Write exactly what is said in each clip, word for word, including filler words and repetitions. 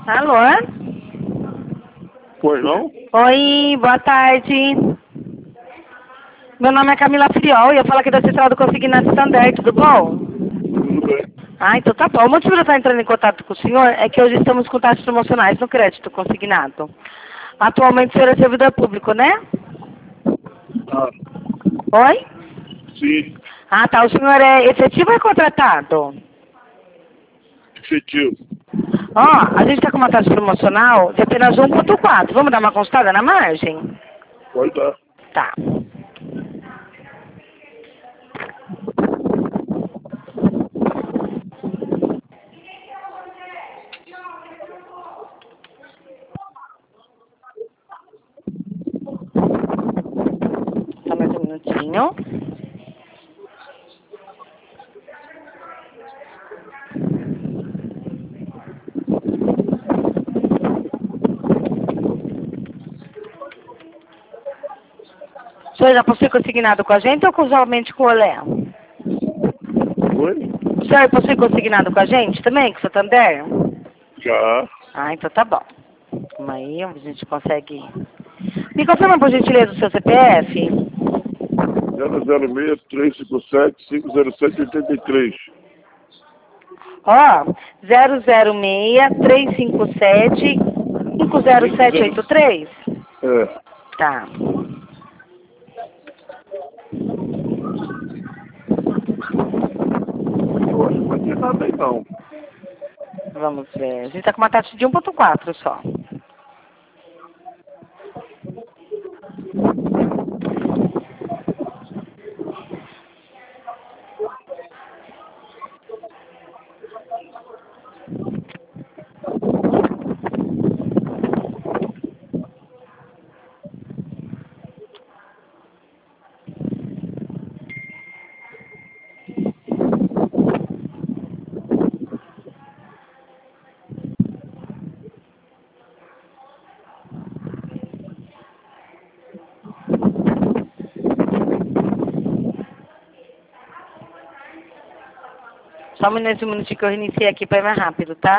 Alô? Pois não? Oi, boa tarde. Meu nome é Camila Friol e eu falo aqui da Central do Consignado Standard, tudo bom? Tudo bem. Ah, então tá bom. O motivo de eu estar entrando em contato com o senhor é que hoje estamos com taxas promocionais no crédito consignado. Atualmente o senhor é servidor público, né? Ah, Oi? sim, Ah, tá. O senhor é efetivo ou é contratado? efetivo. Ó, a gente está com uma taxa promocional de apenas um ponto quatro. Vamos dar uma consultada na margem? Pode dar. Tá. Só mais um minutinho. O senhor já possui consignado com a gente ou com- somente com o Olé? Oi? O senhor possui consignado com a gente também, com o Santander? Já. Ah, então tá bom. Calma aí, a gente consegue... Me confirma, por gentileza, o seu C P F? zero zero seis, três cinco sete, cinco zero sete, oito três. Ó, zero zero seis, três cinco sete, cinco zero sete oito três? É. Tá. Eu acho que não vai ter nada aí não. Vamos ver. A gente tá com uma taxa de um ponto quatro só. Só um minutinho, um minutinho que eu reiniciei aqui para ir mais rápido, tá?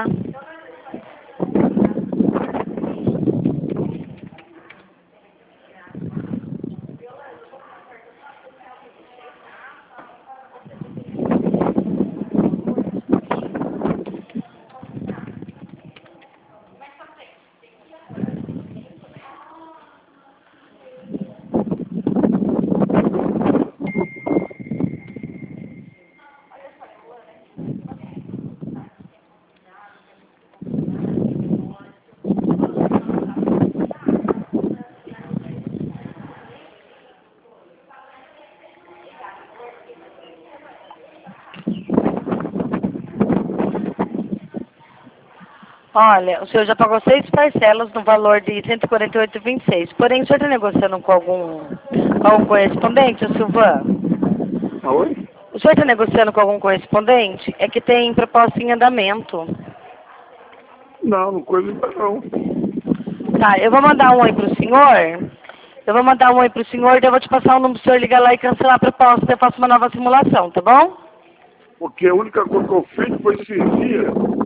Olha, o senhor já pagou seis parcelas no valor de cento e quarenta e oito vírgula vinte e seis. Porém, o senhor está negociando com algum, com algum correspondente, o Silvan? Ah, oi? O senhor está negociando com algum correspondente? É que tem proposta em andamento. Não, não coisa ainda não. Tá, eu vou mandar um oi pro senhor. Eu vou mandar um oi pro senhor, daí eu vou te passar o número pro senhor ligar lá e cancelar a proposta. Eu faço uma nova simulação, tá bom? Porque a única coisa que eu fiz foi esses dias.